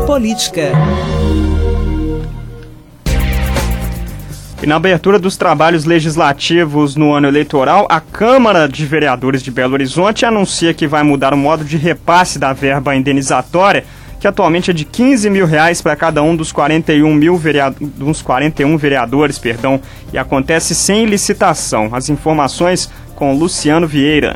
política. E na abertura dos trabalhos legislativos no ano eleitoral, a Câmara de Vereadores de Belo Horizonte anuncia que vai mudar o modo de repasse da verba indenizatória, que atualmente é de R$15 mil para cada um dos 41 vereadores, e acontece sem licitação. As informações com Luciano Vieira.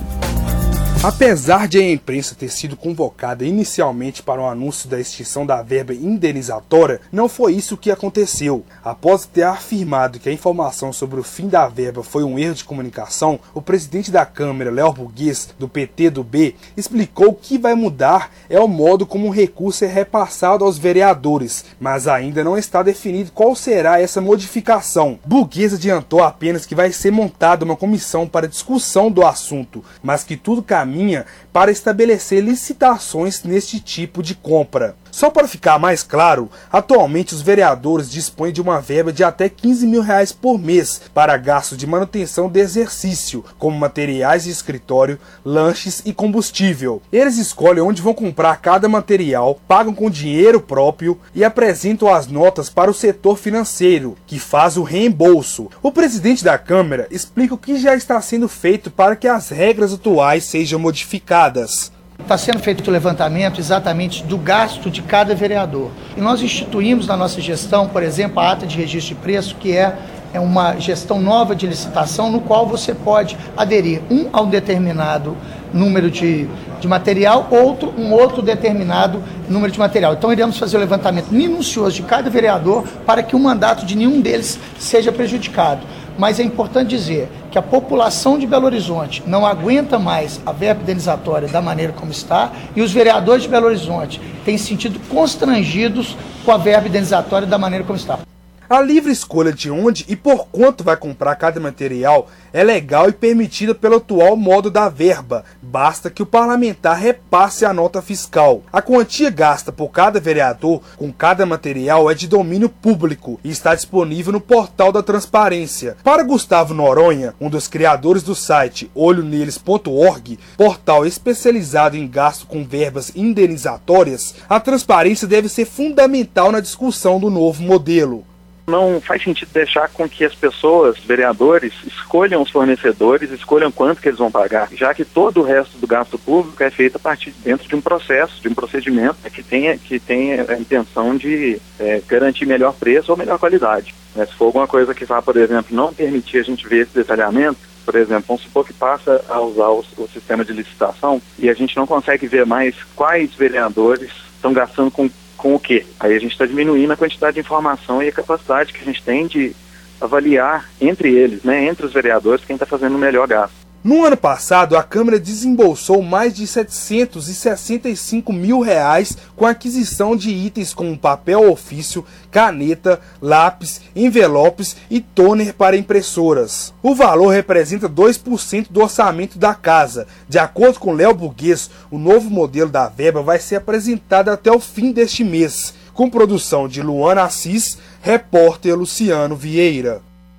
Apesar de a imprensa ter sido convocada inicialmente para o anúncio da extinção da verba indenizatória, não foi isso que aconteceu. Após ter afirmado que a informação sobre o fim da verba foi um erro de comunicação, o presidente da Câmara, Léo Burguês, do PT do B, explicou que vai mudar é o modo como o recurso é repassado aos vereadores, mas ainda não está definido qual será essa modificação. Burguês adiantou apenas que vai ser montada uma comissão para discussão do assunto, mas que tudo caminha para estabelecer licitações neste tipo de compra. Só para ficar mais claro, atualmente os vereadores dispõem de uma verba de até R$15 mil por mês para gasto de manutenção de exercício, como materiais de escritório, lanches e combustível. Eles escolhem onde vão comprar cada material, pagam com dinheiro próprio e apresentam as notas para o setor financeiro, que faz o reembolso. O presidente da Câmara explica o que já está sendo feito para que as regras atuais sejam modificadas. Está sendo feito o levantamento exatamente do gasto de cada vereador. E nós instituímos na nossa gestão, por exemplo, a ata de registro de preço, que é uma gestão nova de licitação, no qual você pode aderir a um determinado número de material, um outro determinado número de material. Então iremos fazer o levantamento minucioso de cada vereador para que o mandato de nenhum deles seja prejudicado. Mas é importante dizer que a população de Belo Horizonte não aguenta mais a verba indenizatória da maneira como está, e os vereadores de Belo Horizonte têm se sentido constrangidos com a verba indenizatória da maneira como está. A livre escolha de onde e por quanto vai comprar cada material é legal e permitida pelo atual modo da verba. Basta que o parlamentar repasse a nota fiscal. A quantia gasta por cada vereador com cada material é de domínio público e está disponível no portal da transparência. Para Gustavo Noronha, um dos criadores do site olhoneles.org, portal especializado em gasto com verbas indenizatórias, a transparência deve ser fundamental na discussão do novo modelo. Não faz sentido deixar com que as pessoas, vereadores, escolham os fornecedores, escolham quanto que eles vão pagar, já que todo o resto do gasto público é feito a partir dentro de um processo, de um procedimento que tenha a intenção de garantir melhor preço ou melhor qualidade. Se for alguma coisa que vá, por exemplo, não permitir a gente ver esse detalhamento, por exemplo, vamos supor que passa a usar o sistema de licitação e a gente não consegue ver mais quais vereadores estão gastando com o quê? Aí a gente está diminuindo a quantidade de informação e a capacidade que a gente tem de avaliar entre eles, entre os vereadores, quem está fazendo o melhor gasto. No ano passado, a Câmara desembolsou mais de R$765 mil com a aquisição de itens como papel ofício, caneta, lápis, envelopes e toner para impressoras. O valor representa 2% do orçamento da casa. De acordo com Léo Burguês, o novo modelo da verba vai ser apresentado até o fim deste mês, com produção de Luana Assis, repórter Luciano Vieira.